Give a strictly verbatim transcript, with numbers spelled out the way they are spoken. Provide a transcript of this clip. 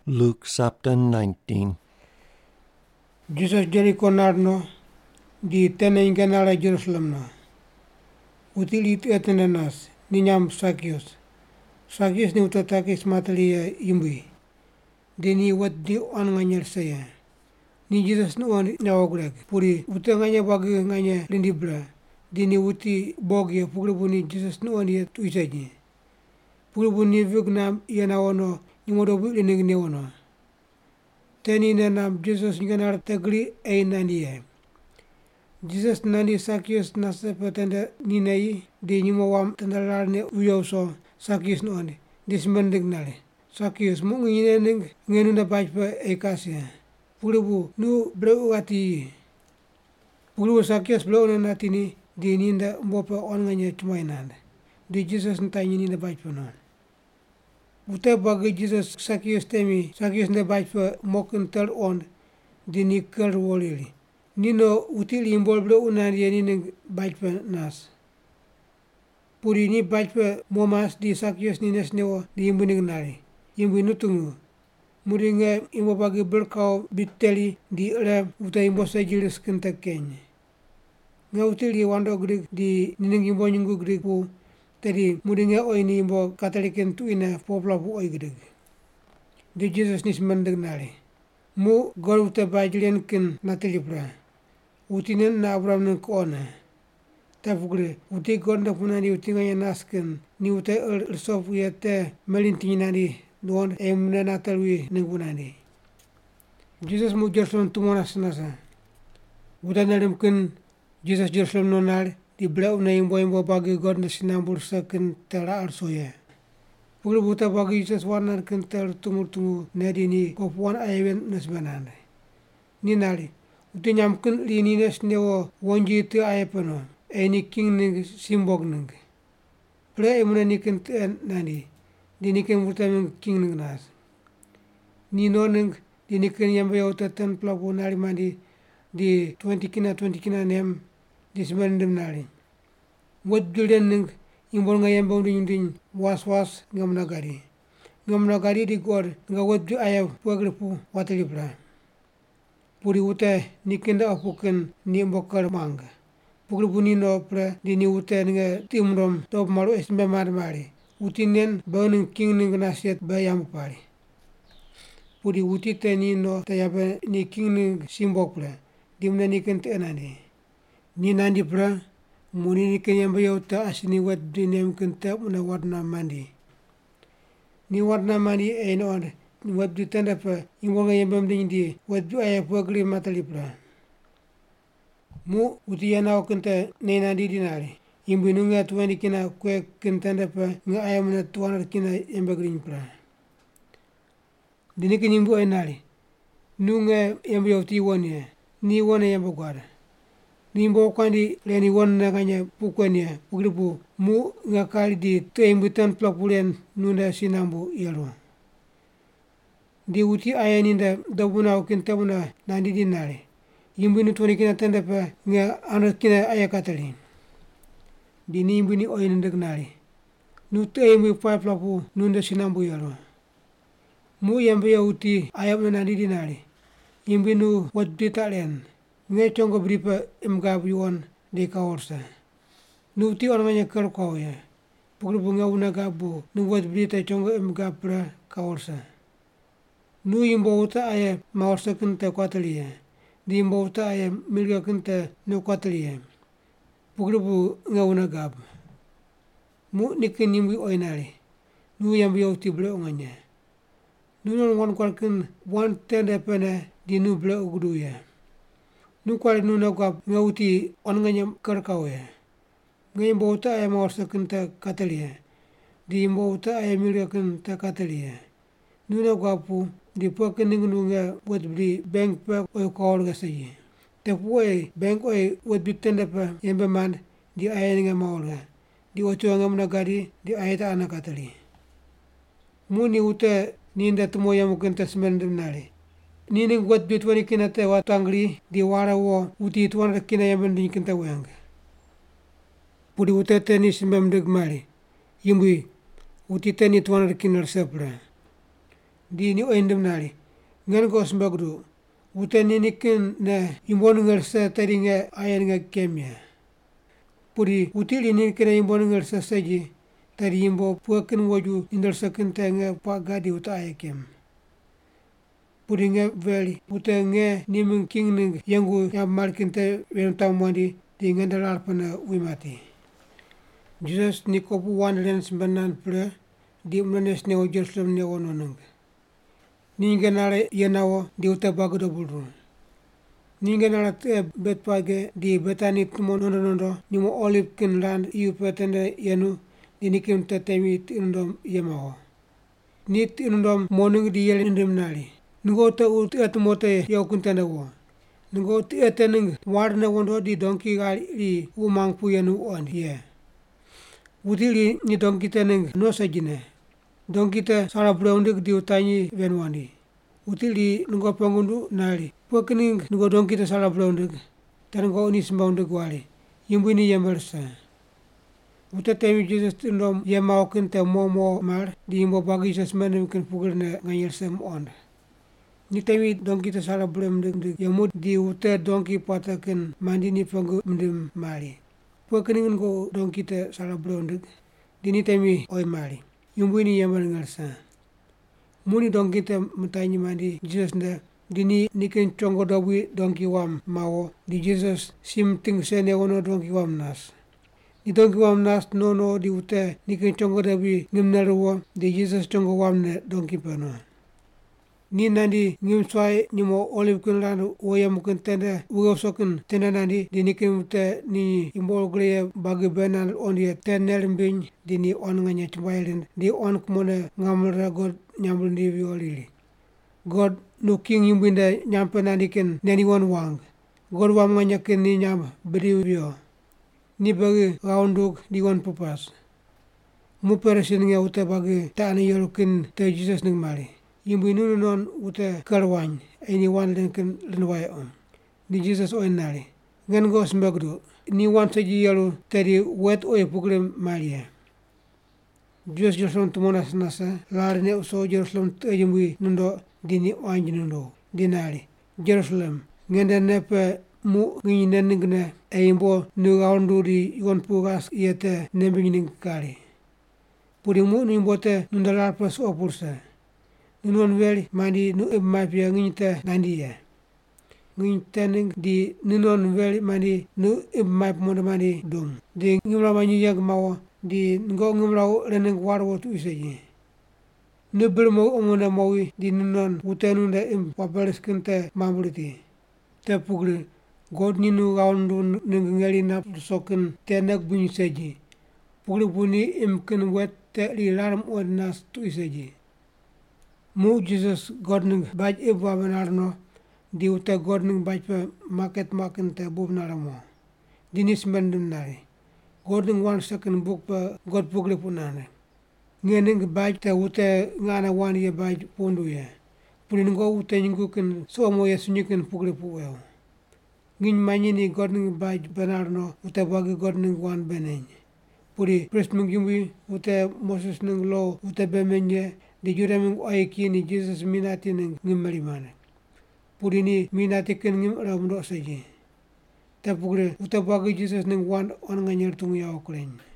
Luke chapter nineteen. Jesus Jericho narno di tena inganala Jerusalem na. Utili itu etenanas ninyam Sakios. Sakios ni utatakis matalia imbi. Dini wat di on nganyar saya. Ni Jesus no on nyawagrak. Puri utanganya bagi nganya lindibra. Dini uti bogi puri buni Jesus no on ya tuisaji. Puri buni vignam yana ono nyimodobu lining ni ono. Teni na nam Jesus nganar tagli ay nani. Jesus nani Sakios nasa patanda ninai di nyimo wam tandalarne uyoso Sakios no ani. Dismendig nale. Sakios mu ngine ngenu na bajpa ay kasya. Pulubu nu bro ati. Pulubu Sakios bro na natini di ninda mbopa on nganya chumainanda. Di Jesus ntanyi ninda bajpa no. Buta bagi Jesus Sakios temi Sakios na bajpa mokin tar on di ni kar wolili. Nino utili imbol bro unani nini bajpa nas. Puri ni bajpa momas di Sakios ni nesnewo di imbu nari. Imbu nutungu. Muri nga imbo bagi berkau biteli di ere uta imbo sajilis kenta kenye. Nga utili wando grig di nining imbo nyungu grig pu. Tadi muri nga oi ni imbo kataliken tu ina popla pu oi grig. Di Jesus nis mendag nari. Mu gor uta bajilian ken natilipra. Utinen na Abraham ng kona. Tapugre, uti gonda punani uti ngaya nasken, ni uta ersof uyate melinting nani, doon emna natalwi ng punani. Jesus mu Jerusalem tumonas nasa. Uta nalim ken Jesus Jerusalem nonar, di blau na imbo imbo bagi gonda sinambur sa ken tera arsoya. Pugre buta bagi Jesus warnar ken ter tumur tumu nedi ni kopuan aywen nasbanana. Ni nari. Uti nyamkin linines newo wonji tu ayapano. Eni king ning simbog ning. Ple emuna nikin nani. Di nikin vitamin king ning nas. Ni no ning di nikin yamba yauta tan plapo nari mandi di twenty kina twenty kina nem di semandem nari. Wad gilden ning imbol nga yamba undi yundin was was ngamna gari. Ngamna gari di gor nga wad ju ayap pagripu watalipra. Puri uta nikinda apuken ni mbokar manga. Puri buni no pra di ni uta nga timrom top maru esme marmari. Utinen bauning king ning nasiat bayam pari. Puri uti te ni no tayaba ni king ning simbok pra. Dimna nikin te nani. Ni nandi pra muni nikin yamba yauta asini wat dinem kenta una warna mandi. Ni warna mandi ay no ane. Wat du tanda pa imbonga yembam dindi wat du aya pagri matalipra. Mu utiyana okenta nena di dinari. Imbu nunga tuani kina kwe kentanda pa nga aya muna tuana kina yembagrin pra. Dinikin imbu ay nari. Nunga yembu yauti wanya. Ni wana yembu gwara. Ni imbo kwandi leni wana kanya pukwanya pugripu. Mu nga kali di tu imbu tan plapulen nunda sinambu yalo. Di uti aya ninda dabuna ukin tabuna nandi dinari. Imbu ni tuani kina tanda pa nga anot kina aya katali. Di ni imbu ni oi nindag nari. Nutu imbu paiplapu nunda sinambu yalo. Mu yambu ya uti aya muna nandi dinari. Imbu nu wad ditalen. Nga chongo bripa imgab yuon di kaorsa. Nuti oranganya kar kau ya. Pugrupu nga unagabu nu wad brita chongo imgab pra kaorsa. Nu imbo uta aya maorsa kenta kwataliya. Di imbo uta aya milga kenta no kwataliya. Pugrupu nga unagab. Mu nikin imbu oinari. Nu yambu yauti bla unganya. Nu non wan kwalkin wan tenda pena di nu bla uguduya. Nu kwali nu nagab nga uti onanganya karkau ya. Nga imbo uta aya maorsa kenta kataliya. Di imbo uta aya milga kenta kataliya. Nu nagapu di pakin ningu nga wad bli bank pa oi kaol ga sayi. Tapu oi bank oi wad bitenda pa yemba man di aya nga maol ga. Di ocho nga muna gari di aya ta anak katali. Muni uta ninda tumo yamu kenta semendem nari. Nining wad bitwani kina te watangli di wara wo uti tuan kina yemba ndin kenta wang. Pudi uta teni semendem mari. Yimbi uti teni tuan kina sapra. di ni oindem nali. Ngan go smbagdu. Ute ni nikin ne imbon ngal sa tari nga ayan nga kemya. Puri utili ni kena imbon ngal sa saji tari imbo puakin waju indal sakin ta nga pa gadi uta ayakem. Puri nga veli uta nga niming king ning yangu ya malkin ta wen tamwandi di nga dalar pana wimati. Jesus ni kopu wan len sembanan pula di umlanes ne o Jerusalem ne ononang. Ni nga nare yanawo di uta bagdo bulru. Ni nga nare te betpage di betani tumo nondo nondo ni mo olive kin land iu petende yanu di nikim te temi tinundom yamawo. Ni tinundom monung di yel indim nali. Ngo te ut et mote yau kuntenda wo. Ngo te etening warna wondo di donki gali di umang pu yanu on ye. Utili ni donki tening no sajine. Donki te sara brownik di utanyi venwandi. Utili ngo pengundu nali. Puakining ngo donki te sara brownik. Tan ngo unis mbaundik wali. Yimbu ni yembersa. Uta temi Jesus tindom yemao kin te momo mar di imbo bagi sasmanim kin pugir ne nganyelsem on. Ni temi donki te sara brownik di yamud di uta donki patakin mandi ni pengu mdim mali. Puakining ngo donki te sara brownik di ni temi oi mali. Yumbu ni yember ngalsa. Muni donki te mutanyi mandi Jesus ne dini nikin chongo dobi donki wam mawo di Jesus sim ting sene wono donki wam nas. Di donki wam nas nono di ute nikin chongo dobi ngimnaruwo di Jesus chongo wam ne donki pano. Ni nandi ngim swai nimo olive kun landu woyam kun tenda ugosokin tenda nandi di nikin ute ni imbol gre bagi benan on ye tenel mbin di ni on nganya chumbailin di on kumone ngamra god nyambul ndi violili. God no king yimbinda nyampe nandi ken neni won wang. God wam nganya ken ni nyam beri vio. Ni bagi raunduk di won pupas. Mu peresin nga ute bagi taani yolukin te Jesus ning mali. Yimbu nunu non ute karwany ini wan len ken lenway om. Di Jesus oin nali. Ngan go smbagdu. Ni wan saji yalu tedi wet oy pukle malia. Jesus Jerusalem tumonas nasa larine uso Jerusalem tejimbu nundo dini oanj nundo dinali. Jerusalem ngende nepe mu ngi neningne eimbo nugaundu di yon pugas yete nembining kali. Puri mu nimbote nundalar plus opursa. Nunon veli mandi nu mapia nginte nandiya. Ngintening di nunon veli mandi nu map mondo mandi dum. Di ngimla manyu yag mawo di ngo ngimla reneng warwo tu isaji. Nu bilmo omona mawi di nunon utenunda im papeles kinte mamuliti. Te pugli god ninu gaundu ningeli na sokin tenak bunyi saji. Pugli buni im kin wet te li larm odnas tu isaji. Mu Jesus God ning baj iba benarno di uta God ning baj pe market makin te bub naramo. Dinis mendum nari. God ning wan second book pe God pugli punane. Ngening baj te uta ngana wan ye baj pundu ye. Punin go uta nyingukin so mo ye sunyikin pugli puweo. Ngin manyini God ning baj benarno uta bagi God ning wan beneny. Puri priest ming yumbi uta Moses ning lo uta bemenye di juraming oiki ni Jesus minati ning ngimmalimane. Puri ni minati ken ngim ramdo saji. Tapugre uta bagi Jesus ning wan on nganyar tung yaw kleng.